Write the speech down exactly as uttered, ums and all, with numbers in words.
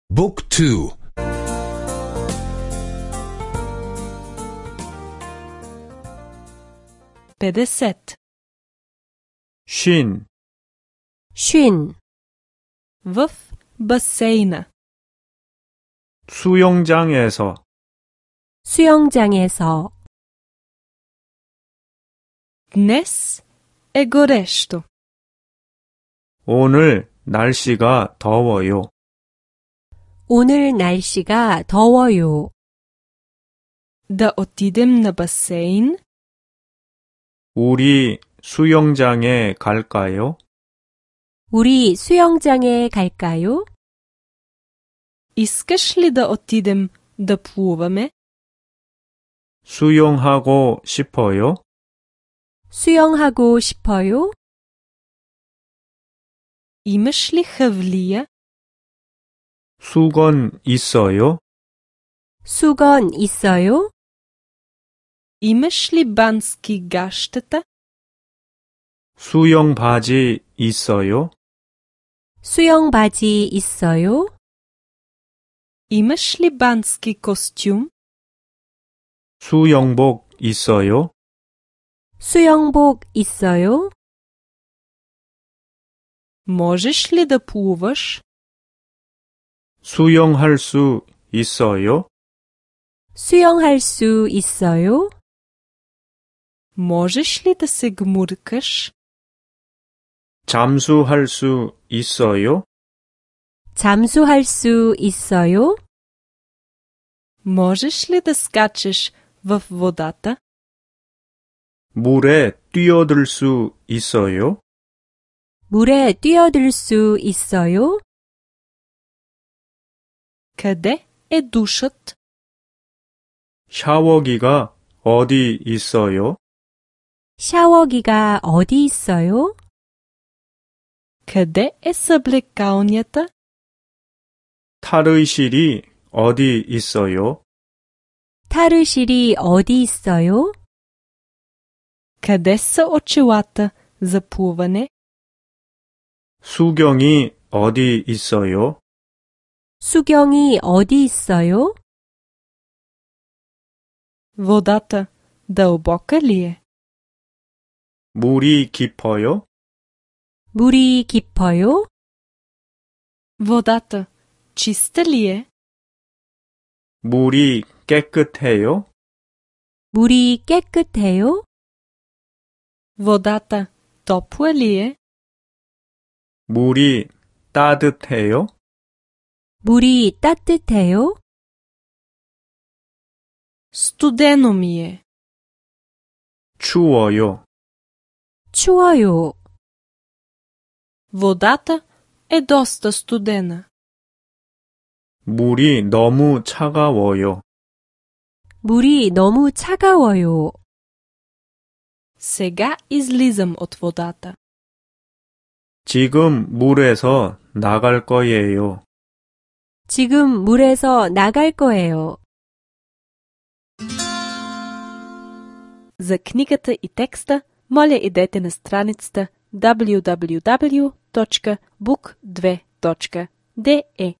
Book two. петдесет. 쉰, 쉰, В басейна. 수영장에서, 수영장에서. Днес е горещо. 오늘 날씨가 더워요. 오늘 날씨가 더워요. Да отидем на басейн? 우리 수영장에 갈까요? 우리 수영장에 갈까요? Искаш ли да отидем да плуваме? 수영하고 싶어요? 수영하고 싶어요? Имаш ли хавлия? 수건 있어요? 수건 있어요? Имаш ли бански гащета? 수영 바지 있어요? 수영 바지 있어요? Имаш ли бански костюм? 수영복 있어요? 수영복 있어요? Можеш ли да плуваш? 수영할 수 있어요? 수영할 수 있어요? Можеш ли да се гмуркаш? 잠수할 수 있어요? 잠수할 수 있어요? Можеш ли да скачеш в водата? 물에 뛰어들 수 있어요? 물에 뛰어들 수 있어요? Къде е душът? 샤워기가 어디 있어요? 샤워기가 어디 있어요? Къде е съблекалнята? 탈의실이 어디 있어요? 탈의실이 어디 있어요? Къде са очилата за плуване? 수경이 어디 있어요? 수경이 어디 있어요? Водата дълбока ли е? 물이 깊어요? 물이 깊어요? Водата чиста ли е? 물이 깨끗해요? 물이 깨끗해요? Водата топла ли е? 물이 따뜻해요? 물이 따뜻해요? Студено ми е. 추워요. 추워요. Водата е доста студена. 물이 너무 차가워요. 물이 너무 차가워요. Сега излизам от водата. 지금 물에서 나갈 거예요. 지금 물에서 나갈 거예요. За книгата и текста, моля идете на страницата даблю даблю даблю точка бук две точка де